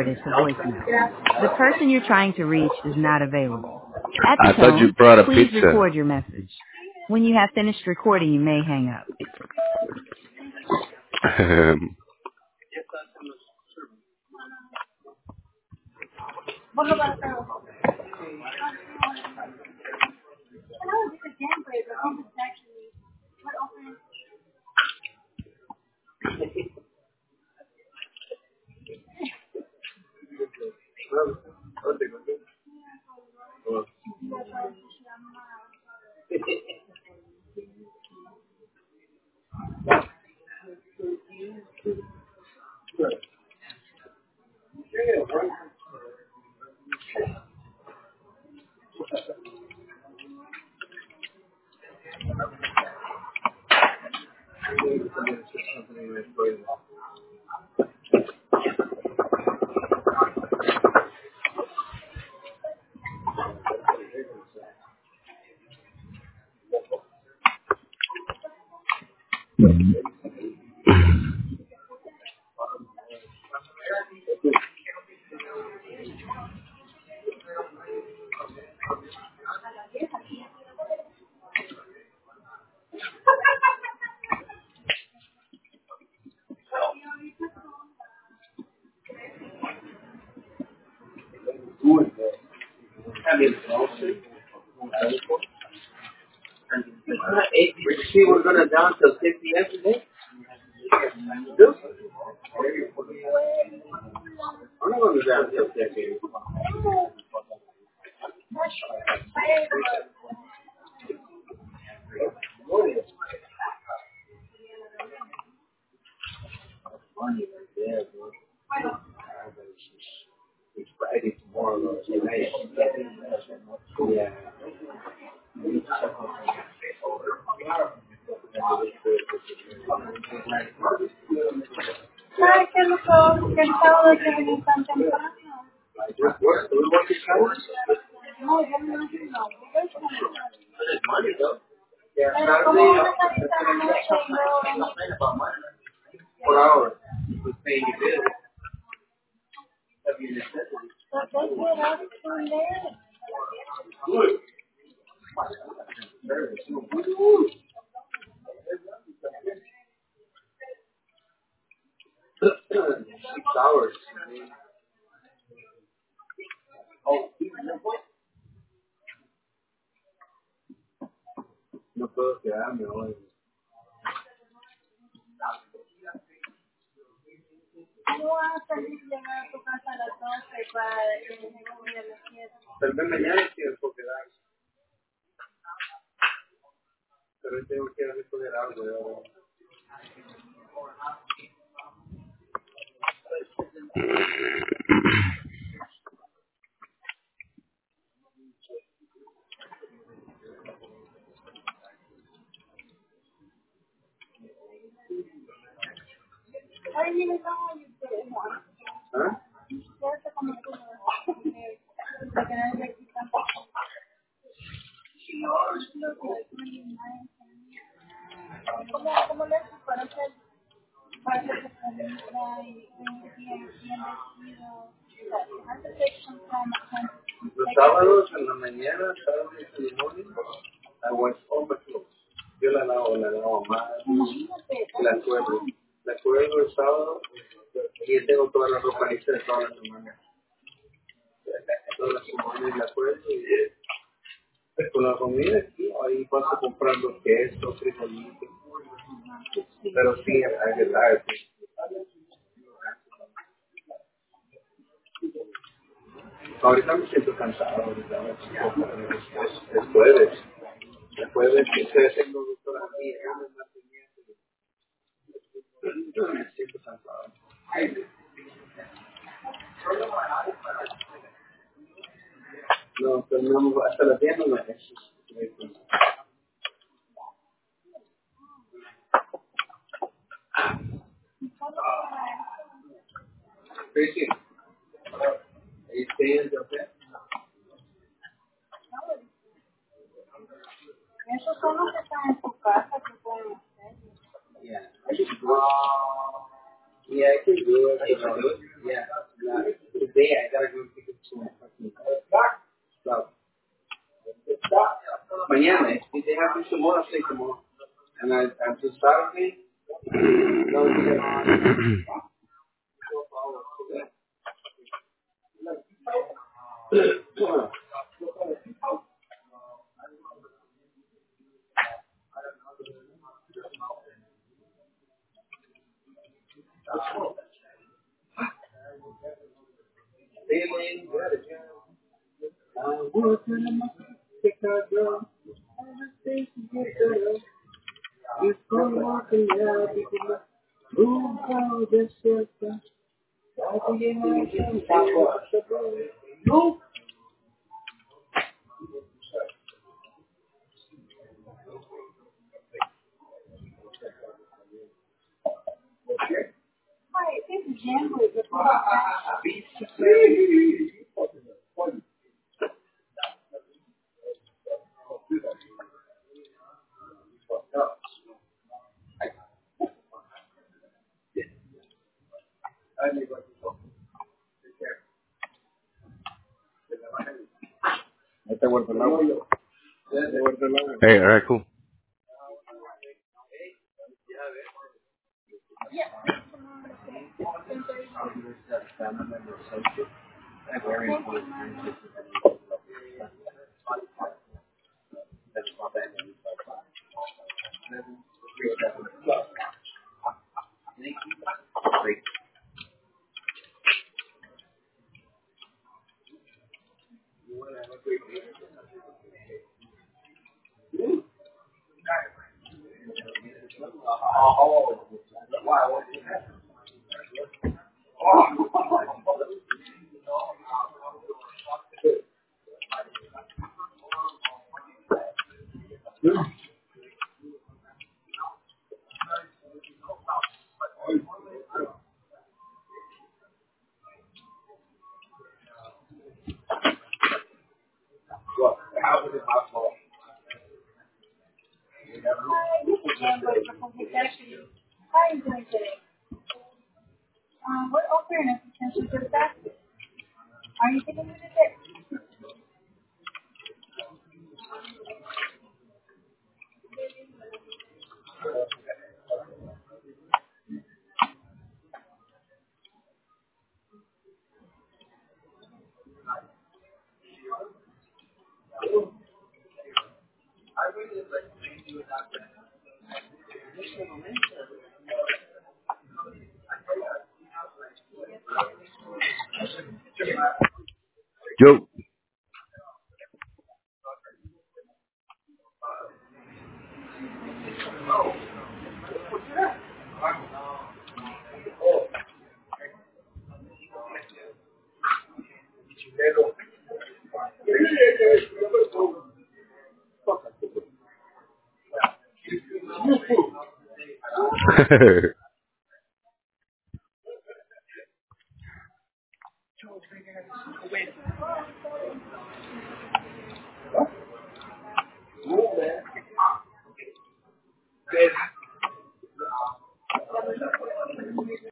forwarded to voicemail. The person you're trying to reach is not available. At the I thought you tone, brought a please pizza. record your message. When you have finished recording, you may hang up. We were going to down till 50 yesterday. I'm not going to down till 50. It's Friday tomorrow. Yeah. Ay, qué loco, que el sábado que venís tan temprano. No, yo no sé, no. Pero como uno salí tan noche y luego venís. For hours. With paying your bills. But they get up from there. $6. No puedo quedarme hoy. No vas a salir de llegar a tu casa a las 12 para que me voy a las 7. Tal vez mañana sí me puedo quedar. Pero hoy tengo que ir a recoger algo de ahora. I didn't even know how you did it. ¿Ah? Fuerte como tú no. De que no le quitan. ¿Cómo le haces para hacer? Para que se conecta y bien vestido. Antes de Los sábados en la mañana, sábados en el morning, I wash all my clothes. Yo la lavo más, la cuelgo el sábado y yo tengo toda la ropa lista de toda la semana. Toda la semana y la cuelgo y con la comida aquí, ahí paso comprando queso, frijolitos. Pero sí, hay que saber. Ahorita me siento cansado, ahorita es jueves. El jueves que ustedes tengo doctora mía, yo me siento cansado. No, terminamos hasta las 10 no me Tracy, are you staying okay? esos son los que están en tu casa que pueden hacer. Yeah, I can do it. Yeah, I can do it. Yeah, today I gotta go pick up some fucking stuff. Mañana, if they have to tomorrow, I'll say tomorrow. And until Saturday, no, Hi, this is Jamboree. Hey, all right, cool. Hi, this is Jamboree from Protection. How are you doing today? We're offering a potential for taxes. Are you taking me today? Yo.